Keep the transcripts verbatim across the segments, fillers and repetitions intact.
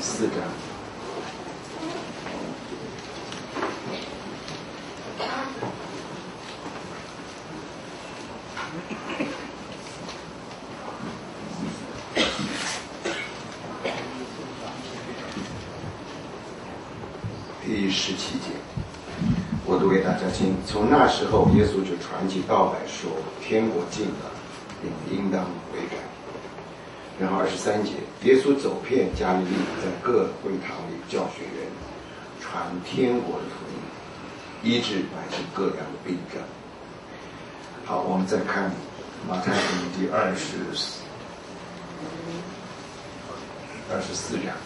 四章。第十七节，我读给大家听。从那时候，耶稣就传起道来说：“天国近了，你们应当悔改。”然后二十三节，耶稣走遍加利利，在各会堂里教训人，传天国的福音，医治百姓各样的病症。好，我们再看马太福音第二十二十四章。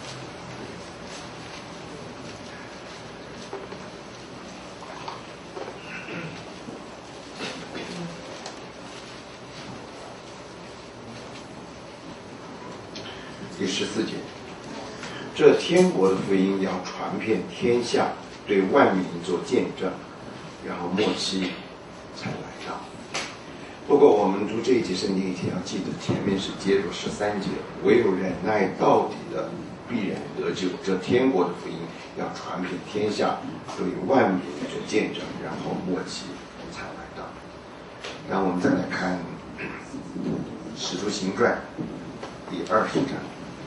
第十四节，这天国的福音要传遍天下，对万民做见证，然后末期才来到。不过我们读这一节圣经以前要记得，前面是接着十三节，唯有忍耐到底的必然得救。这天国的福音要传遍天下，对万民做见证，然后末期才来到。然后我们再来看《使徒行传》第二十章。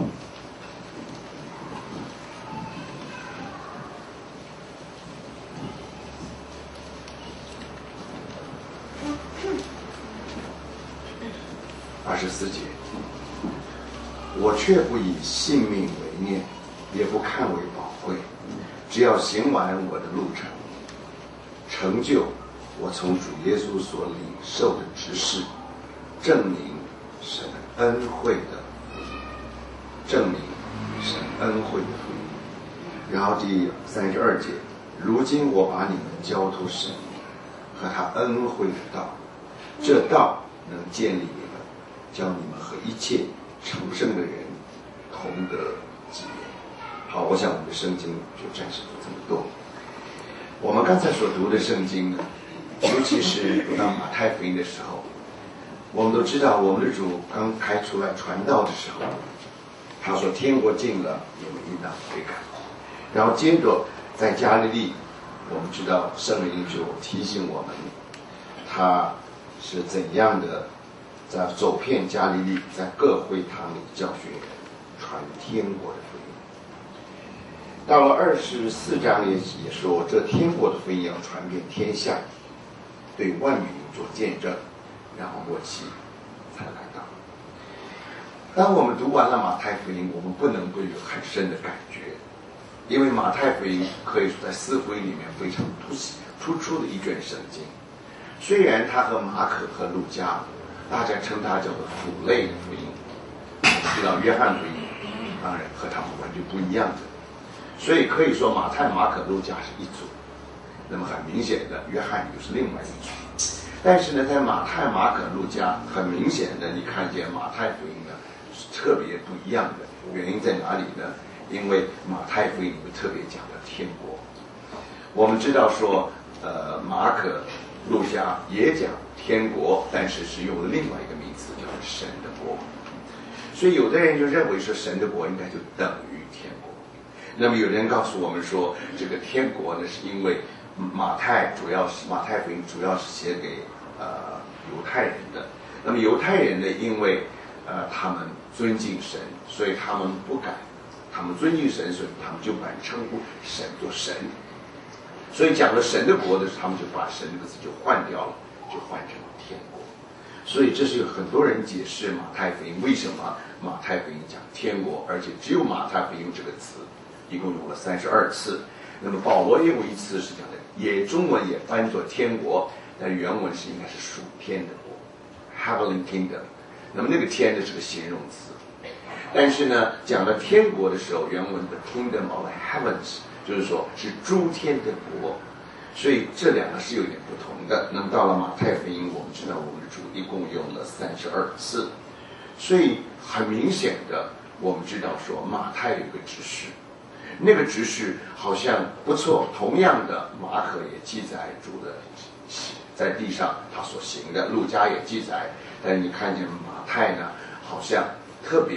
二十四节，我却不以性命为念，也不看为宝贵，只要行完我的路程，成就我从主耶稣所领受的职事，证明神恩惠的福音，证明神恩惠的福音。然后第三十二节，如今我把你们交托神和他恩惠的道，这道能建立你们，叫你们和一切成圣的人同得基业。好，我想我们的圣经就暂时读这么多。我们刚才所读的圣经呢，尤其是读到马太福音的时候，我们都知道我们的主刚开出来传道的时候，他说天国近了，你们应当悔改。然后接着在加利利，我们知道圣灵就提醒我们，他是怎样的在走遍加利利，在各会堂里教训人，传天国的福音。到了二十四章也也说，这天国的福音要传遍天下，对万民做见证，然后末期才来到。当我们读完了马太福音，我们不能不有很深的感觉，因为马太福音可以说在四福音里面非常突突出的一卷圣经。虽然它和马可和路加，大家称它叫做辅类的福音，知道约翰福音当然和他们完全不一样的，所以可以说马太、马可、路加是一组，那么很明显的约翰又是另外一组。但是呢，在马太、马可、路加很明显的，你看见马太福音呢是特别不一样的。原因在哪里呢？因为马太福音里面特别讲了天国。我们知道说，呃，马可、路加也讲天国，但是是用了另外一个名词，叫做神的国。所以有的人就认为说神的国应该就等于天国。那么有人告诉我们说，这个天国呢，是因为马太主要是马太福音主要是写给呃犹太人的。那么犹太人呢，因为呃他们尊敬神，所以他们不敢，他们尊敬神，所以他们就把称呼神做神。所以讲了神的国的时候，他们就把神这个词就换掉了，就换成天国。所以这是有很多人解释马太福音为什么马太福音讲天国，而且只有马太福音这个词一共用了三十二次。那么保罗也有一次是讲的，也中文也翻作天国，但原文是应该是属天的国 ，Heavenly Kingdom。那么那个天呢是个形容词，但是呢讲了天国的时候，原文的 Kingdom of Heavens。就是说是诸天的国，所以这两个是有点不同的。那么到了马太福音，我们知道我们的主一共用了三十二次，所以很明显的，我们知道说马太有一个指示，那个指示好像不错。同样的，马可也记载主的在地上他所行的，路加也记载，但是你看见马太呢，好像特别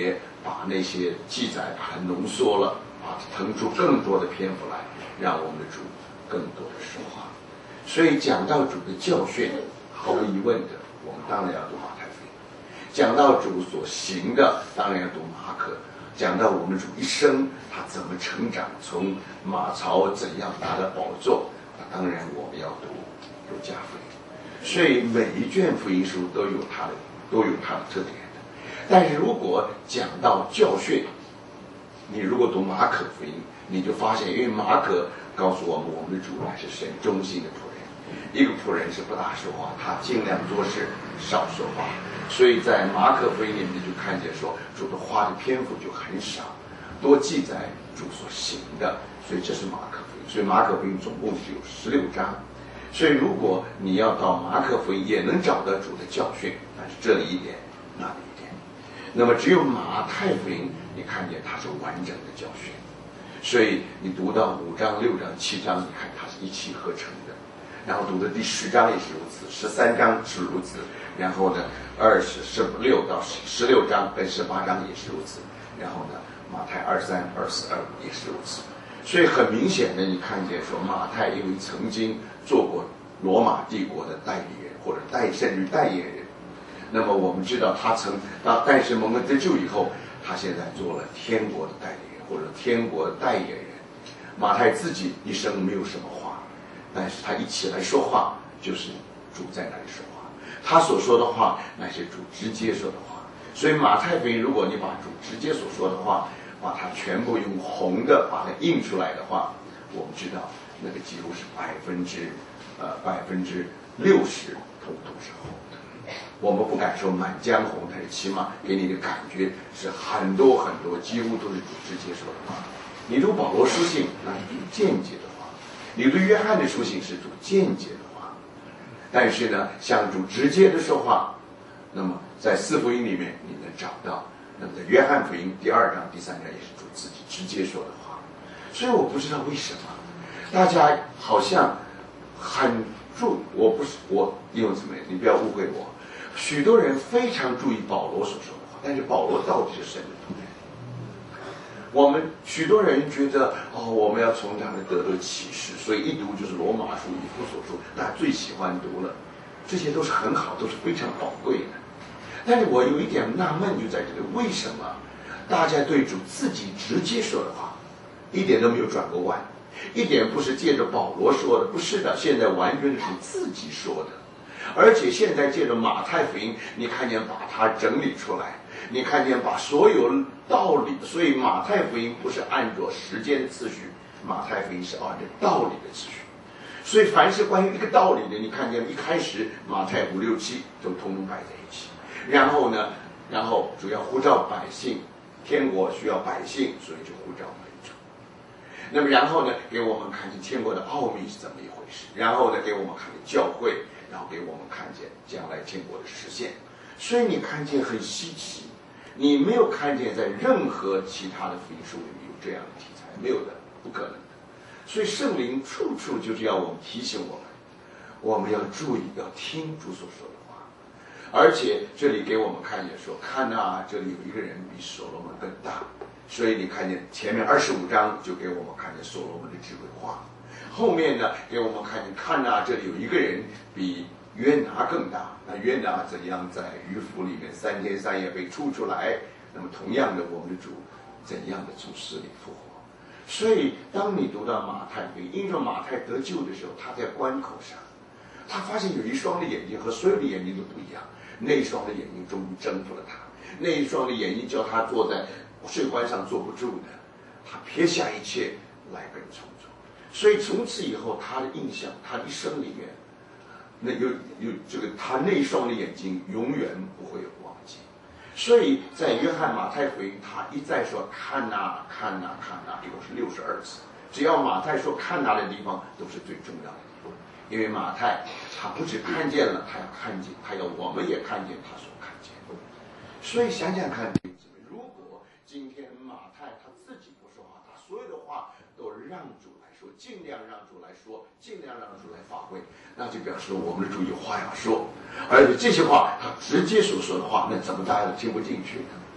把那些记载把它浓缩了，把它腾出更多的篇幅来，让我们的主更多的说话。所以讲到主的教训，毫无疑问的，我们当然要读马太福音；讲到主所行的，当然要读马可；讲到我们主一生他怎么成长，从马槽怎样拿了宝座，那当然我们要读路加福音。所以每一卷福音书都有它的都有它的特点的。但是如果讲到教训，你如果读马可福音，你就发现，因为马可告诉我们，我们的主乃是神忠心的仆人。一个仆人是不大说话，他尽量多事少说话。所以在马可福音里面就看见说，主的话的篇幅就很少，多记载主所行的。所以这是马可福音。所以马可福音总共只有十六章。所以如果你要到马可福音，也能找到主的教训，但是这里一点，那里一点。那么只有马太福音，你看见它是完整的教训。所以你读到五章、六章、七章，你看它是一气呵成的。然后读的第十章也是如此，十三章是如此，然后呢，二十、十六到十六章跟十八章也是如此，然后呢，马太二三、二四、二五也是如此。所以很明显的，你看见说马太因为曾经做过罗马帝国的代理人或者代甚至代言人，那么我们知道他曾当但是蒙恩得救以后，他现在做了天国的代理人或者天国的代言人。马太自己一生没有什么话，但是他一起来说话，就是主在那里说话，他所说的话乃是主直接说的话。所以马太福音，如果你把主直接所说的话，把它全部用红的把它印出来的话，我们知道那个几乎是百分之呃百分之六十统统是红的。我们不敢说满江红，但是起码给你的感觉是很多很多，几乎都是主直接说的话。你读保罗书信，那是主间接的话；你读约翰的书信是主间接的话。但是呢，像主直接的说话，那么在四福音里面你能找到。那么在约翰福音第二章、第三章也是主自己直接说的话。所以我不知道为什么大家好像很注，我不是我弟兄姊妹，你不要误会我。许多人非常注意保罗所说的话，但是保罗到底是神的仆人。我们许多人觉得哦，我们要从他那得到启示，所以一读就是罗马书、以弗所书，大家最喜欢读了。这些都是很好，都是非常宝贵的。但是我有一点纳闷，就在这里，为什么大家对主自己直接说的话，一点都没有转过弯，一点不是借着保罗说的，不是的，现在完全是主自己说的。而且现在借着马太福音，你看见把它整理出来，你看见把所有道理，所以马太福音不是按照时间的次序，马太福音是按照道理的次序。所以凡是关于一个道理的，你看见一开始马太五六七都通通摆在一起，然后呢，然后主要呼召百姓，天国需要百姓，所以就呼召门徒。那么然后呢，给我们看见天国的奥秘是怎么一回事，然后呢，给我们看见教会，然后给我们看见将来天国的实现。所以你看见很稀奇，你没有看见在任何其他的福音书里面有这样的题材，没有的，不可能的。所以圣灵处处就是要我们提醒我们，我们要注意，要听主所说的话。而且这里给我们看见说，看啊，这里有一个人比所罗门更大。所以你看见前面二十五章就给我们看见所罗门的智慧话，后面呢给我们看见，看啊，这里有一个人比约拿更大。那约拿怎样在鱼腹里面三天三夜被出出来？那么同样的，我们的主怎样的从死里复活？所以当你读到马太福音，因着马太得救的时候，他在关口上，他发现有一双的眼睛和所有的眼睛都不一样，那一双的眼睛终于征服了他，那一双的眼睛叫他坐在税关上坐不住的，他撇下一切来跟从主。所以从此以后，他的印象，他一生里面，那有有这个他那一双的眼睛永远不会有忘记。所以在约翰马太福音，他一再说看哪看哪看哪，一共是六十二次。只要马太说看哪的地方，都是最重要的地方。因为马太他不只看见了，他要看见，他要我们也看见他所看见。所以想想看，如果今天马太他自己不说话，他所有的话都让主来说，尽量让主来说，尽量让主来发挥，那就表示我们的主有话要说。而且这些话他直接所说的话，那怎么大家都听不进去呢？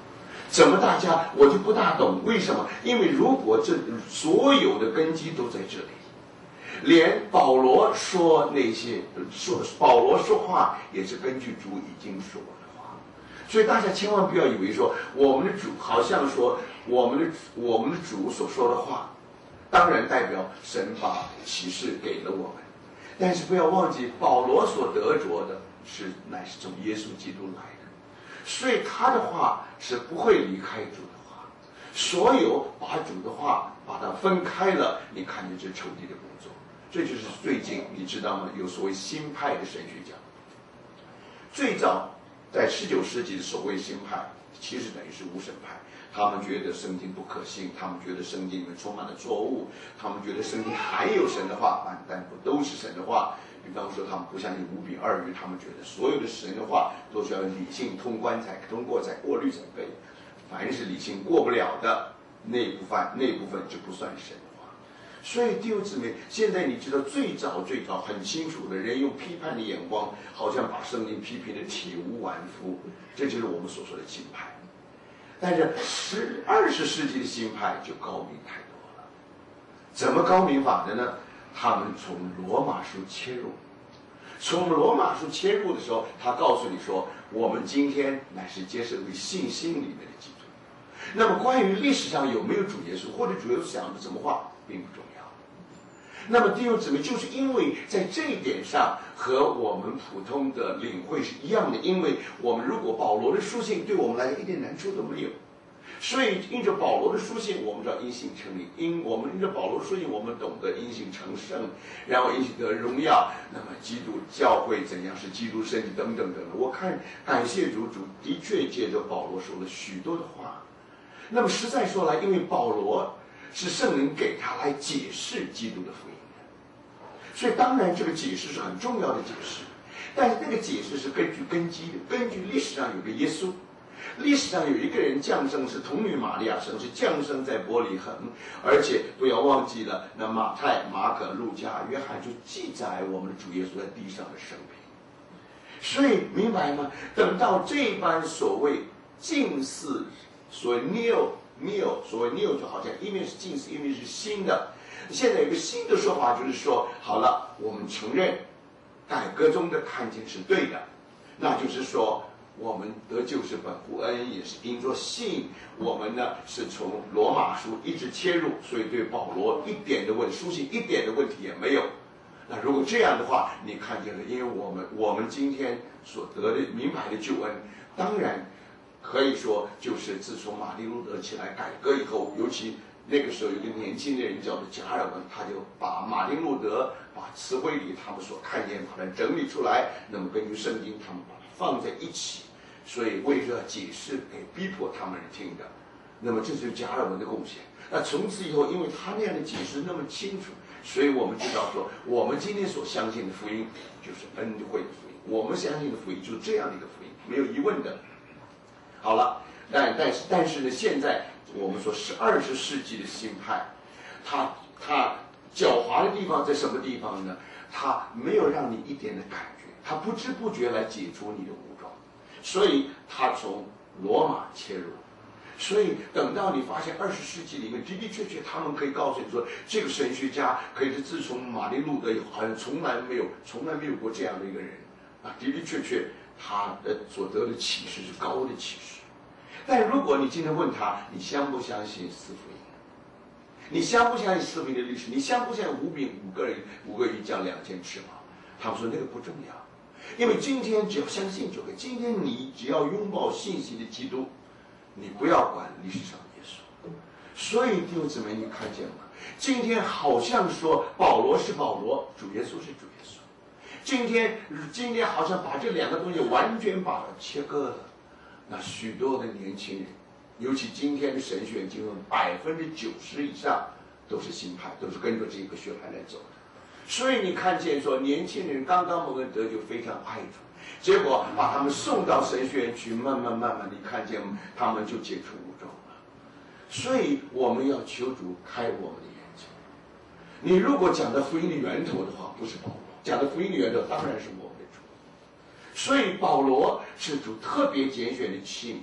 怎么大家我就不大懂？为什么？因为如果这所有的根基都在这里，连保罗说那些说保罗说话也是根据主已经说的话，所以大家千万不要以为说我们的主好像说我们的我们的主所说的话，当然代表神把启示给了我们，但是不要忘记保罗所得着的是乃是从耶稣基督来的，所以他的话是不会离开主的话。所有把主的话把它分开了，你看见这仇敌的工作。这就是最近你知道吗？有所谓新派的神学家。最早在十九世纪的所谓新派，其实等于是无神派。他们觉得圣经不可信，他们觉得圣经里面充满了错误，他们觉得圣经还有神的话，但但不都是神的话。比方说，他们不相信五饼二鱼，他们觉得所有的神的话都需要理性通关才通过，才过滤才可以。凡是理性过不了的那部分，那部分就不算神的话。所以弟兄姊妹，现在你知道最早最早很清楚的人用批判的眼光，好像把圣经批评的体无完肤，这就是我们所说的新派。但是十二十世纪的新派就高明太多了。怎么高明法的呢？他们从罗马书切入，从罗马书切入的时候，他告诉你说，我们今天乃是接受为信心里面的基督。那么关于历史上有没有主耶稣，或者主耶稣讲的什么话，并不重要。那么弟兄姊妹，就是因为在这一点上和我们普通的领会是一样的，因为我们如果保罗的书信对我们来讲一点难处都没有，所以因着保罗的书信，我们知道因信称义；因我们因着保罗的书信，我们懂得因信成圣，然后因信得荣耀。那么基督教会怎样是基督身体等等等等。我看感谢主，主的确借着保罗说了许多的话。那么实在说来，因为保罗是圣灵给他来解释基督的福音的，所以当然这个解释是很重要的解释，但是那个解释是根据根基的，根据历史上有个耶稣。历史上有一个人降生是童女玛利亚生，是降生在伯利恒，而且不要忘记了，那马太、马可、路加、约翰就记载我们的主耶稣在地上的生平。所以明白吗？等到这般所谓近似，所谓 new new， 所谓 new 就好像一面是近似，一面是新的。现在有个新的说法，就是说，好了，我们承认改革中的看见是对的，那就是说。我们得救是本乎恩，也是因着信。我们呢是从罗马书一直切入，所以对保罗一点的问书信一点的问题也没有。那如果这样的话，你看见了，因为我们我们今天所得的明白的救恩，当然可以说就是自从马丁路德起来改革以后，尤其那个时候有一个年轻的人叫做加尔文，他就把马丁路德把词汇里他们所看见把它整理出来，那么根据圣经他们把它放在一起。所以为了解释给逼迫他们人听的，那么这就是加尔文的贡献。那从此以后，因为他那样的解释那么清楚，所以我们知道说，我们今天所相信的福音就是恩惠的福音，我们相信的福音就是这样的一个福音，没有疑问的。好了，但但是但是呢，现在我们说是二十世纪的新派，他他狡猾的地方在什么地方呢？他没有让你一点的感觉，他不知不觉来解除你的武装。所以他从罗马切入，所以等到你发现二十世纪里面的的确确，他们可以告诉你说，这个神学家可以是自从马丁路德以后，好像从来没有从来没有过这样的一个人啊，的的确确他的所得的启示是高的启示。但如果你今天问他，你相不相信四福音？你相不相信四福音的历史？你相不相信五饼五个人五个鱼降两千尺吗？他们说那个不重要。因为今天只要相信就可以，今天你只要拥抱信息的基督，你不要管历史上耶稣。所以弟兄姊妹，你看见吗？今天好像说保罗是保罗，主耶稣是主耶稣。今天今天好像把这两个东西完全把它切割了。那许多的年轻人，尤其今天的神学院，几乎百分之九十以上都是新派，都是跟着这个学派来走的。所以你看见说，年轻人刚刚蒙恩得救，非常爱主，结果把他们送到神学院去，慢慢慢慢，你看见他们就解除武装了。所以我们要求主开我们的眼睛。你如果讲的福音的源头的话，不是保罗，讲的福音的源头当然是我们的主。所以保罗是主特别拣选的器皿，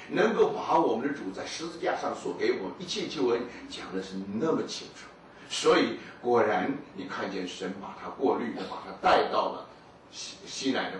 能够把我们的主在十字架上所给我们一切救恩讲的是那么清楚。所以果然，你看见神把他过滤的，把他带到了西西奈的